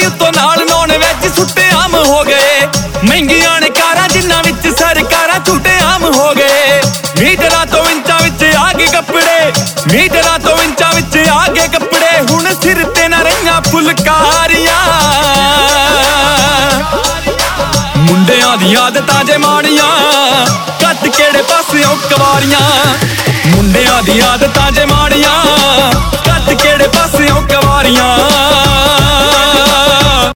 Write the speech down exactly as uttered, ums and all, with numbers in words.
ਤੋਂ ਨਾਲ non veg ਸੁੱਟੇ ਆਮ ਹੋ ਗਏ। ਮਹਿੰਗੀਆਂ ਨੇ ਕਾਰਾਂ ਜਿਨ੍ਹਾਂ ਵਿੱਚ ਸਰਕਾਰਾਂ ਝੂਟੇ ਆਮ ਹੋ ਗਏ। ਮੀਟਰਾਂ ਤੋਂ ਇੰਚਾਂ ਵਿੱਚ ਆ ਗਏ ਕੱਪੜੇ, ਮੀਟਰਾਂ ਤੋਂ ਇੰਚਾਂ ਵਿੱਚ ਆ ਗਏ ਕੱਪੜੇ। ਹੁਣ ਸਿਰ ਤੇ ਨਾ ਰਹੀਆਂ ਫੁਲਕਾਰੀਆਂ, ਮੁੰਡਿਆਂ ਦੀਆਂ ਆਦਤਾਂ ਜੇ ਮਾੜੀਆਂ, ਕੱਟ ਕਿਹੜੇ ਪਾਸਿਓਂ ਕਵਾਰੀਆਂ। ਮੁੰਡਿਆਂ ਦੀਆਂ ਆਦਤਾਂ ਜੇ ਮਾੜੀਆਂ, ਕੱਟ ਕਿਹੜੇ ਪਾਸਿਓਂ ਕਵਾਰੀਆਂ।